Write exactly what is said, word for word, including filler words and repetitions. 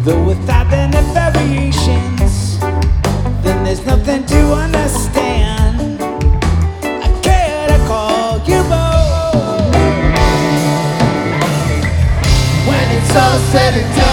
But without any variations, then there's nothing to understand. I care to call you both. When it's all said and done,